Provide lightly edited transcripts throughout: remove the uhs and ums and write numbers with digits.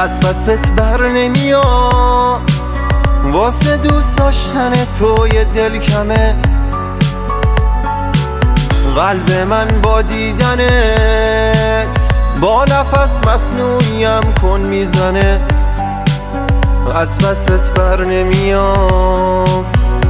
از پست بر نمیام، واسه دوست داشتن تو یه دل کمه. قلب من با دیدنت با نفس مصنوعیم کن میزنه، از پست بر نمیام.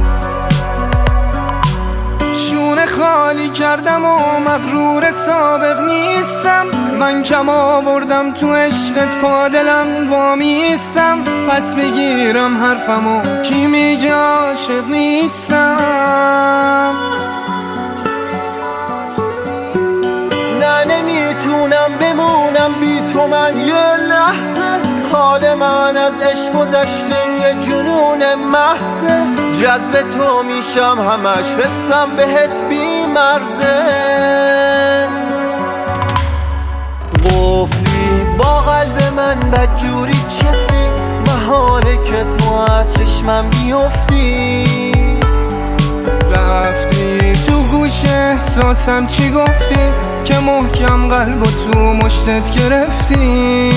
شونه خالی کردم و مغرور سابق نیستم، من کم آوردم تو عشقت پا دلم وامیستم. پس بگیرم حرفمو کی میگه عاشق نیستم؟ نه نمیتونم بمونم بی تو من یه لحظه، حال من از عشق گذشته یه جنون محضه. جذب تو میشم همش حسم بهت بی مرزه. قفلی با قلب من بدجوری چفتی، محاله که تو از چشمم بیفتی. رفتی تو گوش احساسم چی گفتی که محکم قلبو تو مشتت گرفتی.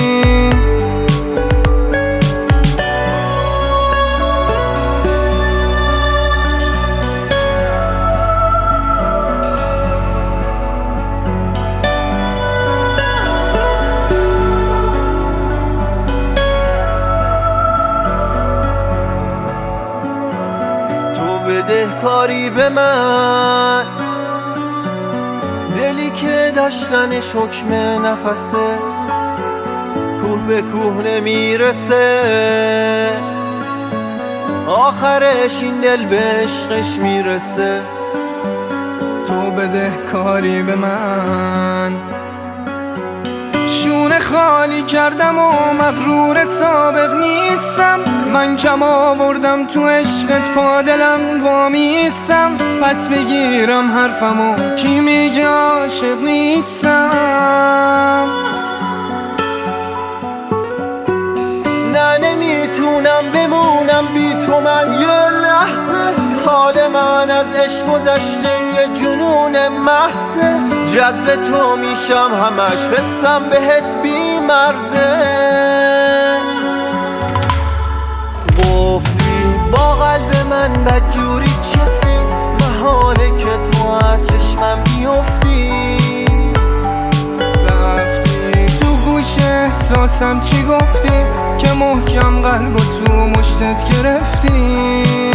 بدهکاری به من، دلی که داشتنش حکم نفسه، کوه به کوه نمیرسه، آخرش این دل به عشقش میرسه. تو بدهکاری به من، شونه خالی کردم و مغرور سابق نیستم، من کم آوردم تو عشقت پا دلم وامیستم. پس بگیرم حرفمو کی میگه عاشق نیستم؟ نه نمیتونم بمونم بی تو من یه لحظه، حال من از عشق گذشته یه جنون محضه. جذب تو میشم همش حسم بهت بی مرزه. قفلی با قلب من بدجوری چفتی، محاله که تو از چشمم بیفتی. رفتی تو گوش احساسم چی گفتی که محکم قلبو تو مشتت گرفتی.